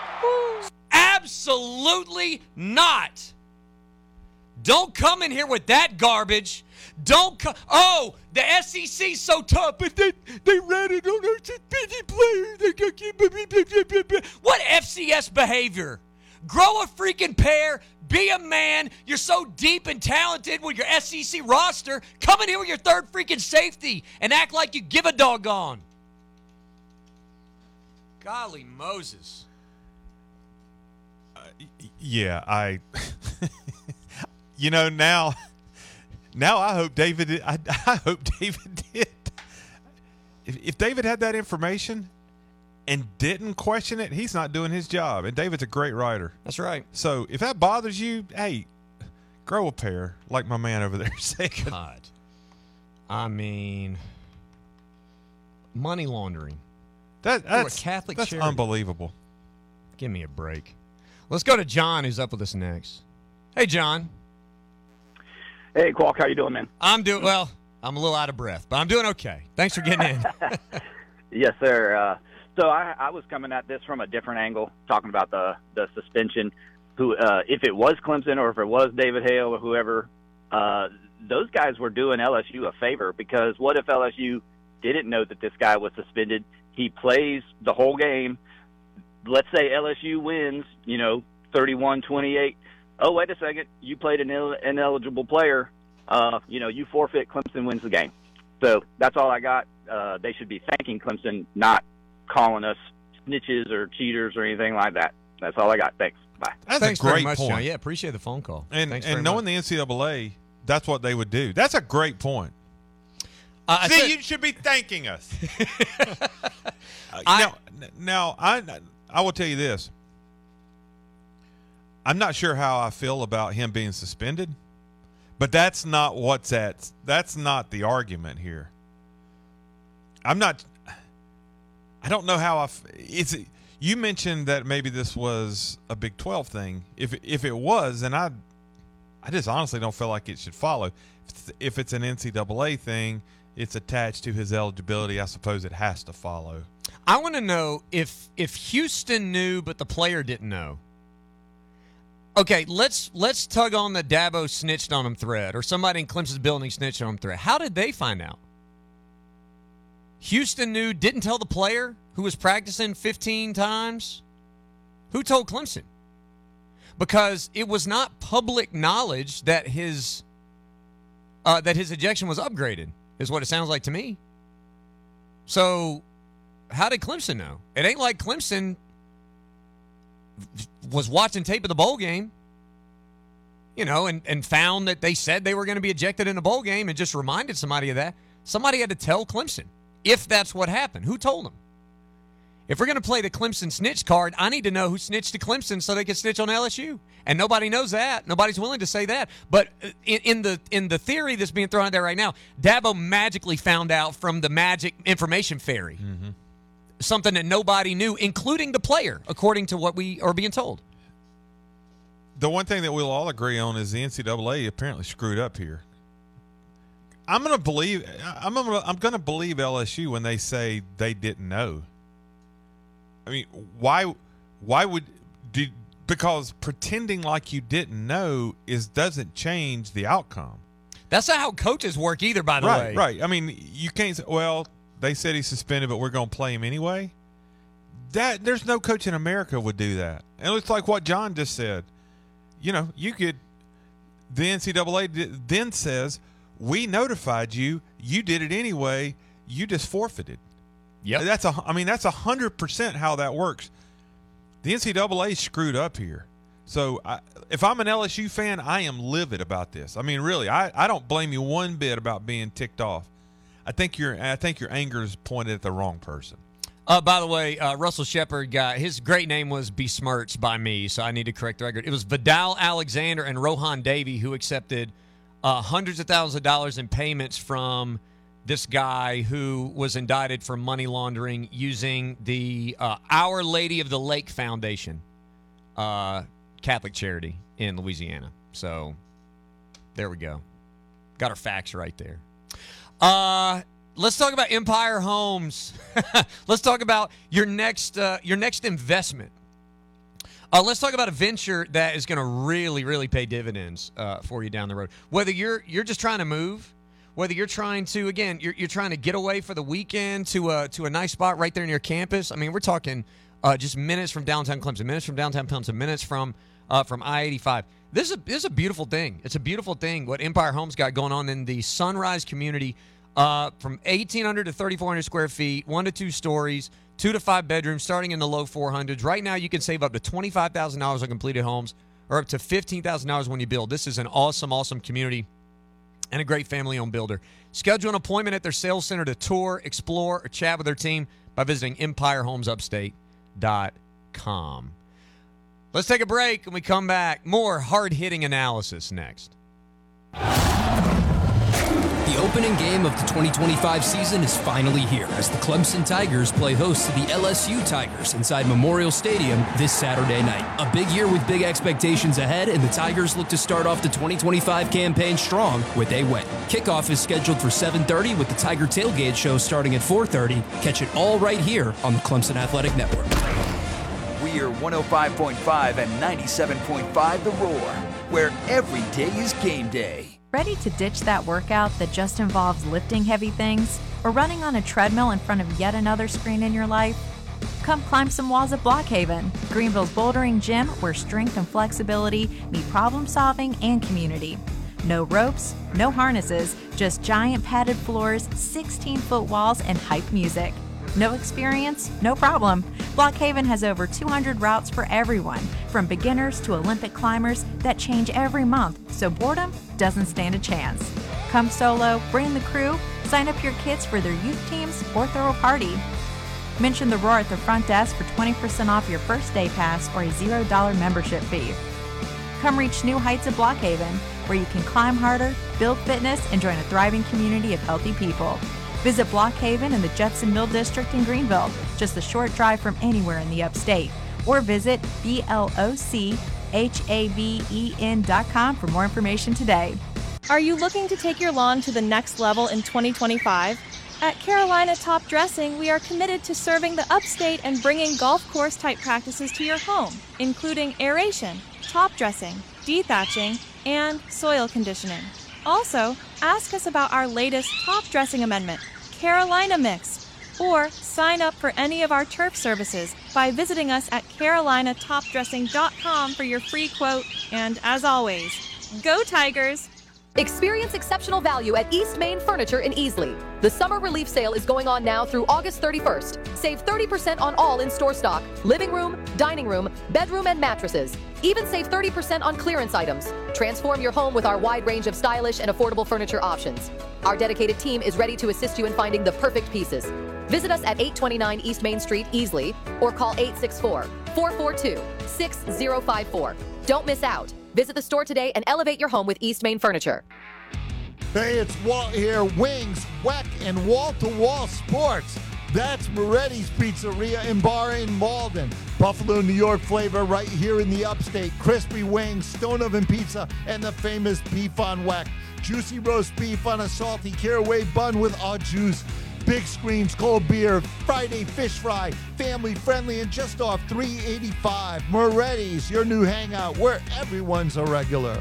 Absolutely not. Don't come in here with that garbage. Don't come. Oh, the S E C's so tough, but they they ran it on our suspended players. What F C S behavior? Grow a freaking pair. Be a man. You're so deep and talented with your S E C roster. Come in here with your third freaking safety and act like you give a doggone. Golly Moses.
Uh, yeah, I. You know, now, now I hope David. I, I hope David did. if, if David had that information and didn't question it, he's not doing his job. And David's a great writer.
That's right.
So if that bothers you, hey, grow a pair, like my man over there said.
God. I mean, money laundering.
That, that's
a Catholic
that's
charity.
unbelievable.
Give me a break. Let's go to John, who's up with us next. Hey, John.
Hey, Qualk, how you doing, man?
I'm doing well. I'm a little out of breath, but I'm doing okay. Thanks for getting in.
Yes, sir. Uh, so I, I was coming at this from a different angle, talking about the, the suspension. Who, uh, if it was Clemson or if it was David Hale or whoever, uh, those guys were doing L S U a favor, because what if L S U didn't know that this guy was suspended? He plays the whole game. Let's say L S U wins, you know, thirty-one twenty-eight. Oh, wait a second. You played an Ill- ineligible player. Uh, you know, you forfeit. Clemson wins the game. So that's all I got. Uh, they should be thanking Clemson, not calling us snitches or cheaters or anything like that. That's all I got. Thanks. Bye.
That's
Thanks
a great
very much,
point.
John. Yeah, appreciate the phone call.
And
Thanks
and
very
knowing
much.
the N C double A, that's what they would do. That's a great point.
Uh, I
See,
said-
you should be thanking us. uh,
I-
now, now, I I will tell you this. I'm not sure how I feel about him being suspended, but that's not what's at. That's not the argument here. I'm not. I don't know how I. f- It's. You mentioned that maybe this was a Big twelve thing. If if it was, then I, I just honestly don't feel like it should follow. If it's, if it's an N C double A thing, it's attached to his eligibility. I suppose it has to follow.
I want to know if if Houston knew but the player didn't know. Okay, let's let's tug on the Dabo snitched on him thread, or somebody in Clemson's building snitched on him thread. How did they find out? Houston knew, didn't tell the player who was practicing fifteen times? Who told Clemson? Because it was not public knowledge that his uh, that his ejection was upgraded, is what it sounds like to me. So how did Clemson know? It ain't like Clemson was watching tape of the bowl game, you know, and, and found that they said they were going to be ejected in a bowl game and just reminded somebody of that. Somebody had to tell Clemson if that's what happened. Who told them? If we're going to play the Clemson snitch card, I need to know who snitched to Clemson so they can snitch on L S U. And nobody knows that. Nobody's willing to say that. But in, in the in the theory that's being thrown out there right now, Dabo magically found out from the magic information fairy.
Mm-hmm.
Something that nobody knew, including the player, according to what we are being told.
The one thing that we'll all agree on is the N C double A apparently screwed up here. I'm going to believe I'm gonna, I'm going to believe L S U when they say they didn't know. I mean, why why would do because pretending like you didn't know is doesn't change the outcome.
That's not how coaches work either, by the
right,
way.
Right. I mean, you can't say, well, they said he's suspended, but we're going to play him anyway. That there's no coach in America would do that. And it's like what John just said. You know, you could the N C double A then says, we notified you, you did it anyway, you just forfeited.
Yeah,
that's a. I mean, that's a hundred percent how that works. The N C double A screwed up here. So I, if I'm an L S U fan, I am livid about this. I mean, really, I, I don't blame you one bit about being ticked off. I think your I think your anger is pointed at the wrong person.
Uh, by the way, uh, Russell Shepard got his great name was besmirched by me, so I need to correct the record. It was Vidal Alexander and Rohan Davey who accepted uh, hundreds of thousands of dollars in payments from this guy who was indicted for money laundering using the uh, Our Lady of the Lake Foundation, uh, Catholic charity in Louisiana. So there we go. Got our facts right there. Uh, let's talk about Empire Homes. Let's talk about your next uh, your next investment. Uh, let's talk about a venture that is going to really, really pay dividends uh, for you down the road. Whether you're you're just trying to move, whether you're trying to, again, you're, you're trying to get away for the weekend to a, to a nice spot right there near campus. I mean, we're talking uh, just minutes from downtown Clemson, minutes from downtown Clemson, minutes from uh, from I eighty-five. This is, a, this is a beautiful thing. It's a beautiful thing what Empire Homes got going on in the Sunrise community uh, from eighteen hundred to thirty-four hundred square feet, one to two stories, two to five bedrooms, starting in the low four hundreds. Right now, you can save up to twenty-five thousand dollars on completed homes or up to fifteen thousand dollars when you build. This is an awesome, awesome community and a great family-owned builder. Schedule an appointment at their sales center to tour, explore, or chat with their team by visiting empire homes upstate dot com. Let's take a break and we come back. More hard-hitting analysis next.
The opening game of the twenty twenty-five season is finally here as the Clemson Tigers play host to the L S U Tigers inside Memorial Stadium this Saturday night. A big year with big expectations ahead, and the Tigers look to start off the twenty twenty-five campaign strong with a win. Kickoff is scheduled for seven thirty with the Tiger Tailgate Show starting at four thirty. Catch it all right here on the Clemson Athletic Network.
We are one oh five point five and ninety-seven point five The Roar, where every day is game day.
Ready to ditch that workout that just involves lifting heavy things or running on a treadmill in front of yet another screen in your life? Come climb some walls at Blockhaven, Greenville's bouldering gym where strength and flexibility meet problem solving and community. No ropes, no harnesses, just giant padded floors, sixteen-foot walls, and hype music. No experience? No problem. Blockhaven has over two hundred routes for everyone, from beginners to Olympic climbers that change every month, so boredom doesn't stand a chance. Come solo, bring the crew, sign up your kids for their youth teams, or throw a party. Mention the Roar at the front desk for twenty percent off your first day pass or a zero dollar membership fee. Come reach new heights at Blockhaven, where you can climb harder, build fitness, and join a thriving community of healthy people. Visit Blockhaven in the Judson Mill District in Greenville, just a short drive from anywhere in the upstate. Or visit B L O C H A V E N dot com for more information today.
Are you looking to take your lawn to the next level in twenty twenty-five? At Carolina Top Dressing, we are committed to serving the upstate and bringing golf course type practices to your home, including aeration, top dressing, dethatching, and soil conditioning. Also, ask us about our latest top dressing amendment, Carolina Mix, or sign up for any of our turf services by visiting us at carolina top dressing dot com for your free quote. And as always, go Tigers!
Experience exceptional value at East Main Furniture in Easley. The summer relief sale is going on now through August thirty-first. Save thirty percent on all in-store stock, living room, dining room, bedroom, and mattresses. Even save thirty percent on clearance items. Transform your home with our wide range of stylish and affordable furniture options. Our dedicated team is ready to assist you in finding the perfect pieces. Visit us at eight twenty-nine East Main Street, Easley, or call eight six four, four four two, six zero five four. Don't miss out. Visit the store today and elevate your home with East Main Furniture.
Hey, it's Walt here. Wings, Weck, and wall-to-wall sports. That's Moretti's Pizzeria and Bar in Malden. Buffalo, New York flavor right here in the upstate. Crispy wings, stone oven pizza, and the famous beef on Weck. Juicy roast beef on a salty caraway bun with au jus. Big screens, cold beer, Friday fish fry, family friendly, and just off three eighty-five. Moretti's, your new hangout where everyone's a regular.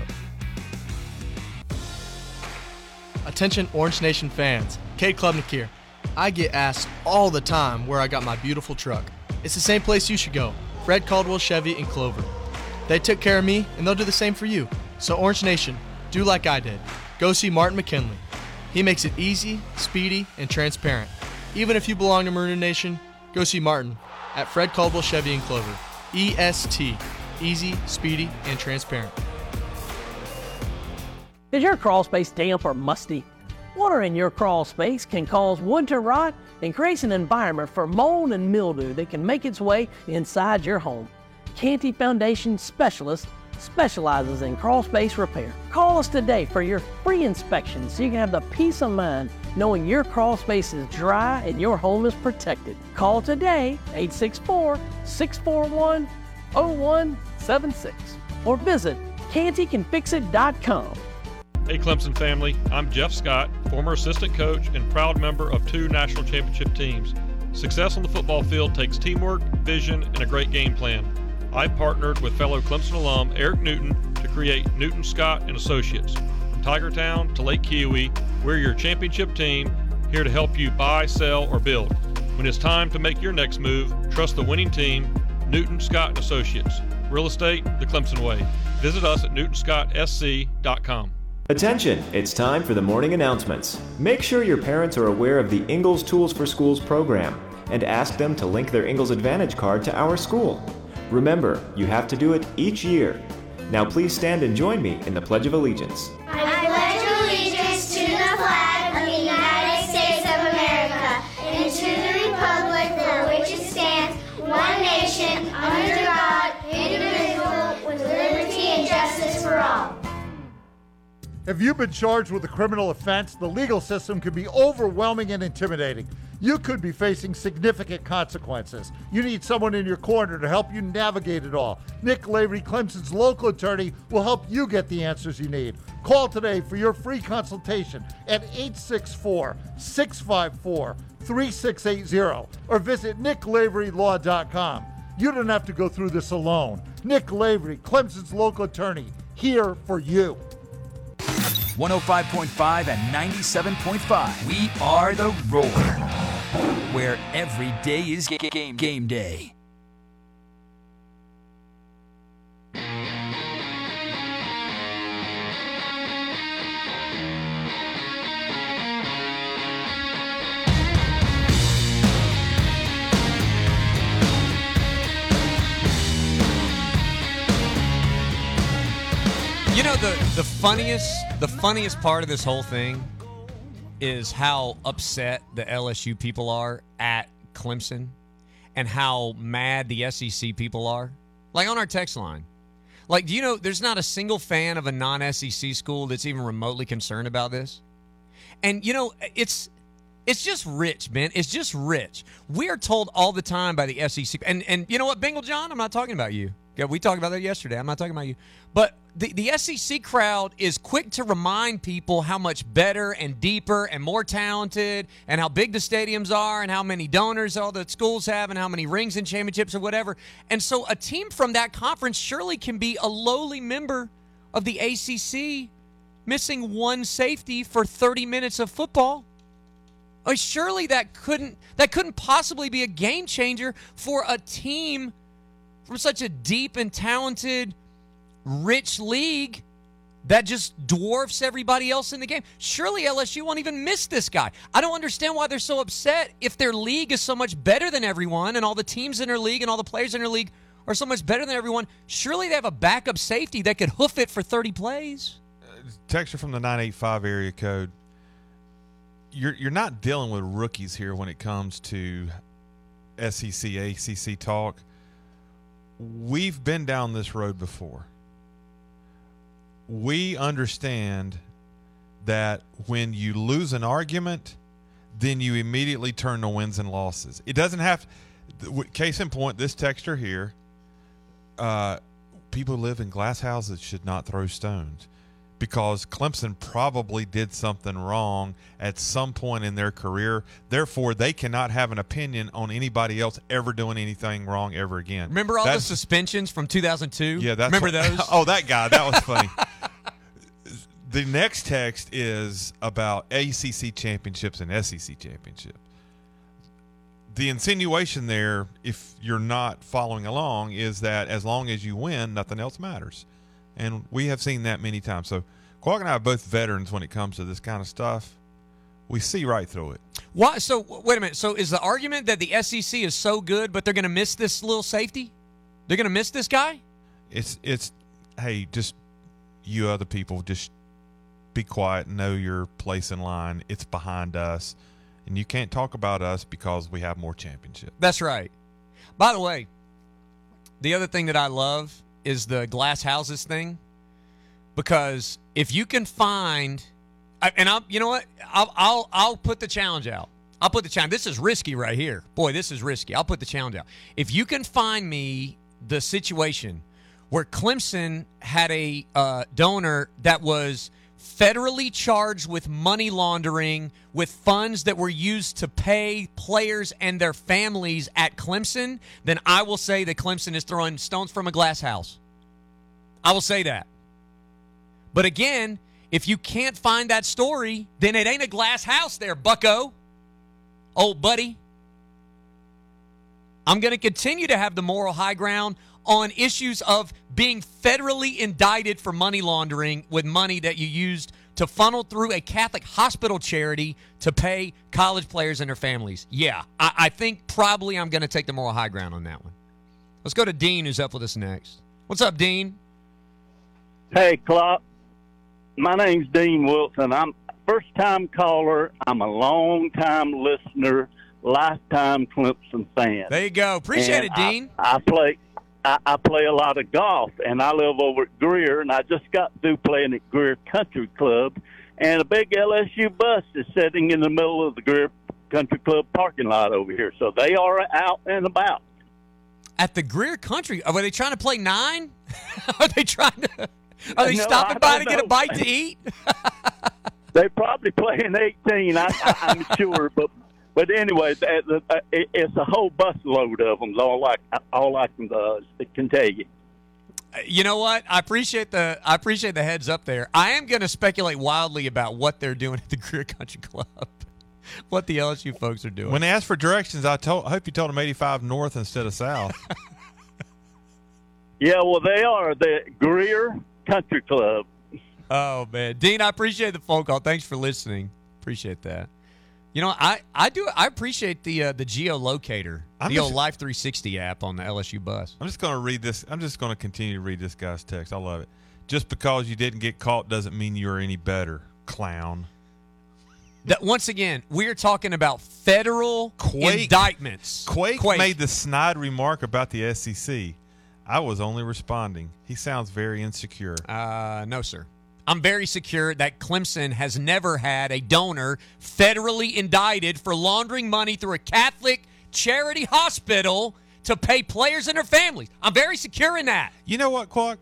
Attention Orange Nation fans, Cade Klubnik here. I get asked all the time where I got my beautiful truck. It's the same place you should go, Fred Caldwell Chevy in Clover. They took care of me, and they'll do the same for you. So Orange Nation, do like I did. Go see Martin McKinley. He makes it easy, speedy, and transparent. Even if you belong to Maroon Nation, go see Martin at Fred Caldwell Chevy in Clover. E S T, easy, speedy, and transparent.
Is your crawl space damp or musty? Water in your crawl space can cause wood to rot and creates an environment for mold and mildew that can make its way inside your home. Canty Foundation Specialist specializes in crawl space repair. Call us today for your free inspection so you can have the peace of mind knowing your crawl space is dry and your home is protected. Call today, eight six four, six four one, zero one seven six, or visit canty can fix it dot com.
Hey Clemson family, I'm Jeff Scott, former assistant coach and proud member of two national championship teams. Success on the football field takes teamwork, vision, and a great game plan. I partnered with fellow Clemson alum Eric Newton to create Newton Scott and Associates. From Tigertown to Lake Kiowee, we're your championship team, here to help you buy, sell, or build. When it's time to make your next move, trust the winning team, Newton Scott and Associates. Real estate the Clemson way. Visit us at newton scott s c dot com.
Attention, it's time for the morning announcements. Make sure your parents are aware of the Ingalls Tools for Schools program and ask them to link their Ingalls Advantage card to our school. Remember, you have to do it each year. Now please stand and join me in the Pledge of Allegiance.
I pledge allegiance to the flag of the
Have you been charged with a criminal offense? The legal system can be overwhelming and intimidating. You could be facing significant consequences. You need someone in your corner to help you navigate it all. Nick Lavery, Clemson's local attorney, will help you get the answers you need. Call today for your free consultation at eight six four, six five four, three six eight zero or visit nick lavery law dot com. You don't have to go through this alone. Nick Lavery, Clemson's local attorney, here for you.
one oh five point five and ninety-seven point five. We are the Roar, where every day is game, game day.
You know, the, the funniest the funniest part of this whole thing is how upset the L S U people are at Clemson and how mad the S E C people are. Like on our text line. Like, do you know there's not a single fan of a non-S E C school that's even remotely concerned about this? And, you know, it's it's just rich, man. It's just rich. We are told all the time by the S E C. And, and you know what, Bengal John? I'm not talking about you. Yeah, we talked about that yesterday. I'm not talking about you. But the, the S E C crowd is quick to remind people how much better and deeper and more talented and how big the stadiums are and how many donors all the schools have and how many rings and championships or whatever. And so a team from that conference surely can be a lowly member of the A C C missing one safety for thirty minutes of football. Oh, surely that couldn't that couldn't possibly be a game changer for a team from such a deep and talented, rich league that just dwarfs everybody else in the game. Surely L S U won't even miss this guy. I don't understand why they're so upset if their league is so much better than everyone and all the teams in their league and all the players in their league are so much better than everyone. Surely they have a backup safety that could hoof it for thirty plays.
Texture from the nine eight five area code. You're you're not dealing with rookies here when it comes to S E C, A C C talk. We've been down this road before. We understand that when you lose an argument, then you immediately turn to wins and losses. It doesn't have – case in point, this texture here, uh, people who live in glass houses should not throw stones because Clemson probably did something wrong at some point in their career. Therefore, they cannot have an opinion on anybody else ever doing anything wrong ever again.
Remember all
that's,
the suspensions from two thousand two?
Yeah, that's
Remember
what,
those?
Oh, that guy. That was funny. The next text is about A C C championships and S E C championships. The insinuation there, if you're not following along, is that as long as you win, nothing else matters. And we have seen that many times. So Quag and I are both veterans when it comes to this kind of stuff. We see right through it.
Why? So wait a minute. So is the argument that the S E C is so good, but they're going to miss this little safety? They're going to miss this guy?
It's, it's, hey, just you other people, just be quiet, know your place in line. It's behind us. And you can't talk about us because we have more championships.
That's right. By the way, the other thing that I love is the glass houses thing, because if you can find, and I'm, you know what, I'll, I'll, I'll put the challenge out. I'll put the challenge. This is risky right here. Boy, this is risky. I'll put the challenge out. If you can find me the situation where Clemson had a uh, donor that was federally charged with money laundering with funds that were used to pay players and their families at Clemson, then I will say that Clemson is throwing stones from a glass house. I will say that. But again, if you can't find that story, then it ain't a glass house there, bucko. Old buddy. I'm going to continue to have the moral high ground on issues of being federally indicted for money laundering with money that you used to funnel through a Catholic hospital charity to pay college players and their families. Yeah, I, I think probably I'm going to take the moral high ground on that one. Let's go to Dean, who's up with us next. What's up, Dean?
Hey, Klopp. My name's Dean Wilson. I'm a first-time caller. I'm a long-time listener, lifetime Clemson fan.
There you go. Appreciate
and
it, Dean.
I, I play I, I play a lot of golf, and I live over at Greer, and I just got through playing at Greer Country Club, and a big L S U bus is sitting in the middle of the Greer Country Club parking lot over here. So they are out and about.
At the Greer Country, are they trying to play nine? Are they trying to? Are they
No,
stopping
I
by to
don't
get a
know.
bite to eat?
They probably playing eighteen, I, I, I'm sure, but but anyway, that, that, it, it's a whole busload of them. Is all I all I can uh, can tell you.
You know what? I appreciate the I appreciate the heads up there. I am going to speculate wildly about what they're doing at the Greer Country Club, what the L S U folks are doing.
When they asked for directions, I told I hope you told them eighty-five north instead of south.
Yeah, well, they are the Greer Country Club.
Oh, man. Dean, I appreciate the phone call. Thanks for listening. Appreciate that. You know, I, I do I appreciate the uh, the geolocator,
I'm
the
just-
old Life three sixty app on the L S U bus.
I'm just going to read this. I'm just going to continue to read this guy's text. I love it. Just because you didn't get caught doesn't mean you're any better, clown.
That, once again, we're talking about federal
Quake,
indictments.
Quake, made the snide remark about the S E C. I was only responding. He sounds very insecure.
Uh, no, sir. I'm very secure that Clemson has never had a donor federally indicted for laundering money through a Catholic charity hospital to pay players and their families. I'm very secure in that.
You know what, Quack?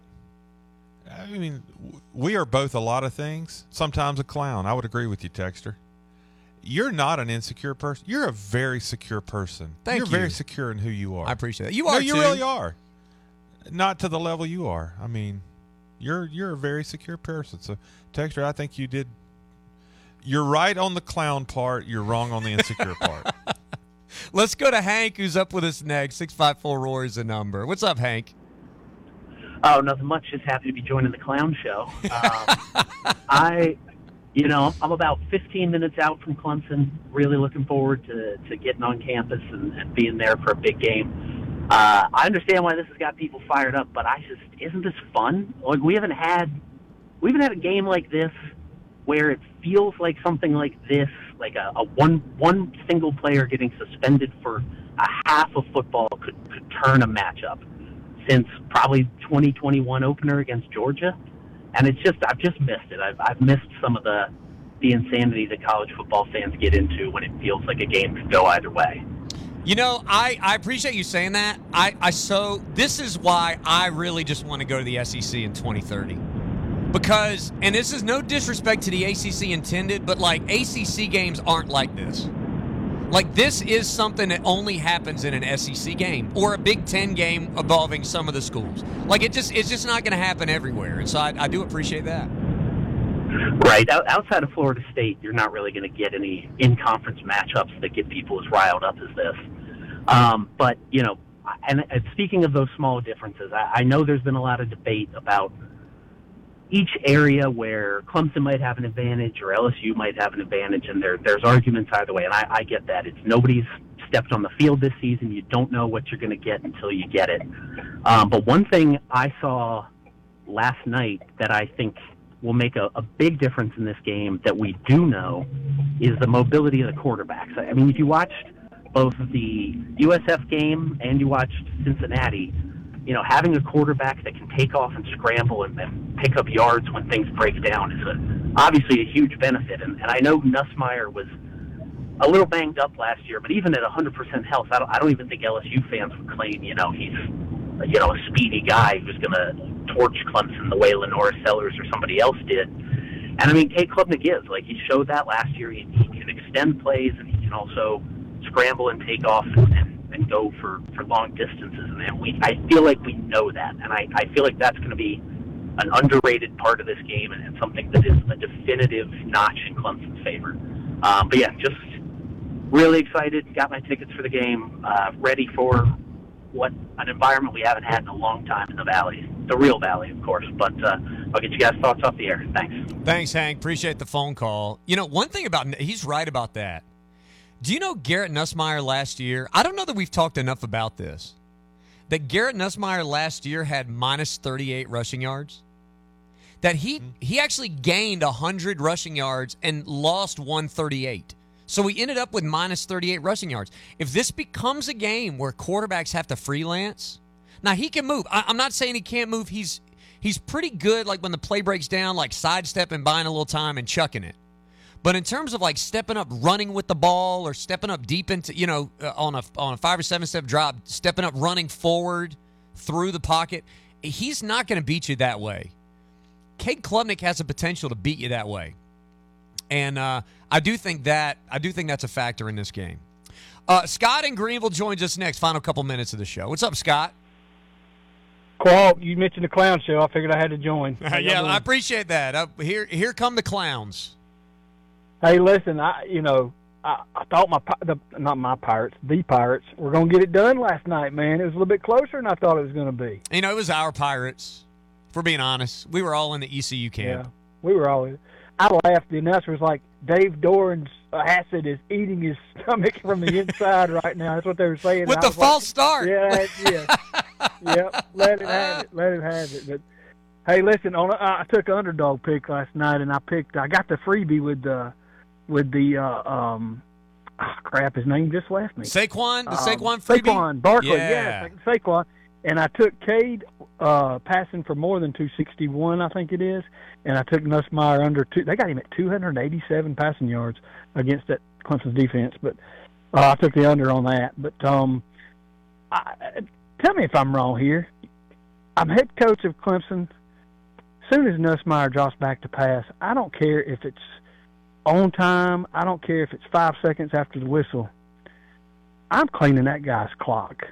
I mean, w- we are both a lot of things. Sometimes a clown. I would agree with you, Texter. You're not an insecure person. You're a very secure person.
Thank
You're
you.
very secure in who you are.
I appreciate that. You
No,
are,
you
too.
really are. Not to the level you are. I mean, you're you're a very secure person. So, Texter, I think you did. You're right on the clown part. You're wrong on the insecure part.
Let's go to Hank, who's up with us next. six five four Roar is the number. What's up, Hank?
Oh, nothing much. Just happy to be joining the clown show. Um, I, you know, I'm about fifteen minutes out from Clemson. Really looking forward to, to getting on campus and, and being there for a big game. Uh, I understand why this has got people fired up, but I just isn't this fun? Like we haven't had, we haven't had a game like this where it feels like something like this, like a, a one one single player getting suspended for a half of football could, could turn a matchup. Since probably twenty twenty-one opener against Georgia, and it's just I've just missed it. I've I've missed some of the the insanity that college football fans get into when it feels like a game could go either way.
You know, I, I appreciate you saying that. I, I so this is why I really just want to go to the S E C in twenty thirty. Because, and this is no disrespect to the A C C intended, but like A C C games aren't like this. Like this is something that only happens in an S E C game or a Big Ten game involving some of the schools. Like it just it's just not going to happen everywhere. And so I, I do appreciate that.
Right. Out- outside of Florida State, you're not really going to get any in-conference matchups that get people as riled up as this. Um, but, you know, and, and speaking of those small differences, I, I know there's been a lot of debate about each area where Clemson might have an advantage or L S U might have an advantage, and there, there's arguments either way, and I, I get that. It's nobody's stepped on the field this season. You don't know what you're going to get until you get it. Um, but one thing I saw last night that I think will make a, a big difference in this game that we do know is the mobility of the quarterbacks. I mean, if you watched both the U S F game and you watched Cincinnati, you know, having a quarterback that can take off and scramble and, and pick up yards when things break down is a, obviously a huge benefit. And, and I know Nussmeier was a little banged up last year, but even at one hundred percent health, I don't, I don't even think L S U fans would claim, you know, he's, you know, a speedy guy who's going to torch Clemson the way Lenore Sellers or somebody else did. And, I mean, Cade Klubnik is. Like, he showed that last year. He, he can extend plays, and he can also scramble and take off and, and, and go for, for long distances. And, and we, I feel like we know that. And I, I feel like that's going to be an underrated part of this game and, and something that is a definitive notch in Clemson's favor. Um, but, yeah, just really excited. Got my tickets for the game. Uh, ready for what an environment we haven't had in a long time in the Valley. The real Valley, of course. But uh, I'll get you guys' thoughts off the air. Thanks.
Thanks, Hank. Appreciate the phone call. You know, one thing about – he's right about that. Do you know Garrett Nussmeier last year? I don't know that we've talked enough about this. That Garrett Nussmeier last year had minus thirty-eight rushing yards. That he he actually gained one hundred rushing yards and lost one thirty-eight. So we ended up with minus thirty-eight rushing yards. If this becomes a game where quarterbacks have to freelance, Now, he can move. I, I'm not saying he can't move. He's he's pretty good, like, when the play breaks down, like, sidestepping, buying a little time, and chucking it. But in terms of, like, stepping up, running with the ball, or stepping up deep into, you know, uh, on a on a five- or seven-step drop, stepping up, running forward through the pocket, he's not going to beat you that way. Cade Klubnik has the potential to beat you that way. And uh, I do think that I do think that's a factor in this game. Uh, Scott in Greenville joins us next. Final couple minutes of the show. What's up, Scott?
Qual, you mentioned the clown show. I figured I had to join.
yeah, I appreciate that. Uh, here, here come the clowns.
Hey, listen, I you know I, I thought my the, not my Pirates, the Pirates were going to get it done last night. Man, it was a little bit closer than I thought it was going to be.
You know, it was our Pirates. If we're being honest, we were all in the E C U camp.
Yeah, we were all. I laughed. The announcer was like, "Dave Doran's acid is eating his stomach from the inside right now." That's what they were saying.
With the false like, start.
Yeah, yeah, yep. Let it have it. Let it have it. But hey, listen, on a, I took an underdog pick last night, and I picked. I got the freebie with the with the uh, um, oh, crap. His name just left me.
Saquon, the
um,
Saquon freebie.
Saquon Barkley.
Yeah,
yes, Saquon. And I took Cade uh, passing for more than two sixty-one, I think it is, and I took Nussmeier under two. They got him at two eighty-seven passing yards against that Clemson's defense, but uh, I took the under on that. But um, I, tell me if I'm wrong here. I'm head coach of Clemson. As soon as Nussmeier drops back to pass, I don't care if it's on time. I don't care if it's five seconds after the whistle. I'm cleaning that guy's clock.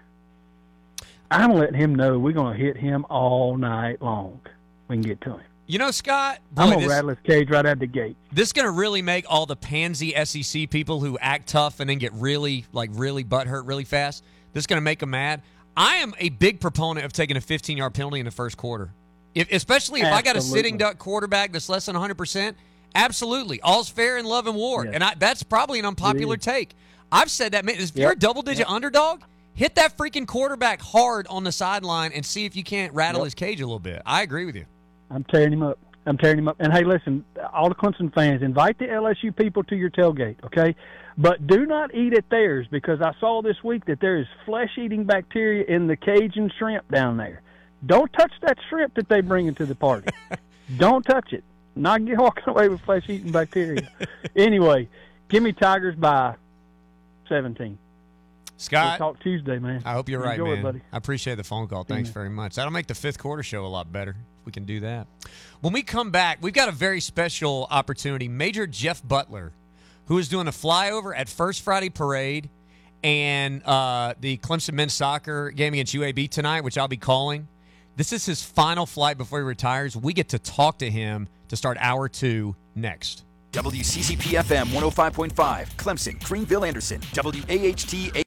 I'm letting him know we're going to hit him all night long. We can get to him.
You know, Scott, boy,
I'm going to
this,
rattle his cage right out the gate.
This is going to really make all the pansy S E C people who act tough and then get really, like, really butthurt really fast. This is going to make them mad. I am a big proponent of taking a fifteen-yard penalty in the first quarter, if, especially if absolutely. I got a sitting duck quarterback that's less than one hundred percent. Absolutely. All's fair in love and war. Yes. And I, that's probably an unpopular take. I've said that. Man, if yep. you're a double-digit yep. underdog, hit that freaking quarterback hard on the sideline and see if you can't rattle yep. his cage a little bit. I agree with you.
I'm tearing him up. I'm tearing him up. And, hey, listen, all the Clemson fans, invite the L S U people to your tailgate, okay? But do not eat at theirs, because I saw this week that there is flesh-eating bacteria in the Cajun shrimp down there. Don't touch that shrimp that they bring into the party. Don't touch it. Not get walking away with flesh-eating bacteria. Anyway, give me Tigers by seventeen.
Scott,
we'll talk Tuesday, man.
I hope you're
Enjoy
right, man.
It, buddy.
I appreciate the phone call. Thanks yeah. very much. That'll make the fifth quarter show a lot better if we can do that. When we come back, we've got a very special opportunity. Major Jeff Butler, who is doing a flyover at First Friday Parade and uh, the Clemson men's soccer game against U A B tonight, which I'll be calling. This is his final flight before he retires. We get to talk to him to start hour two next.
W C C P F M one oh five point five, Clemson, Greenville, Anderson, W A H T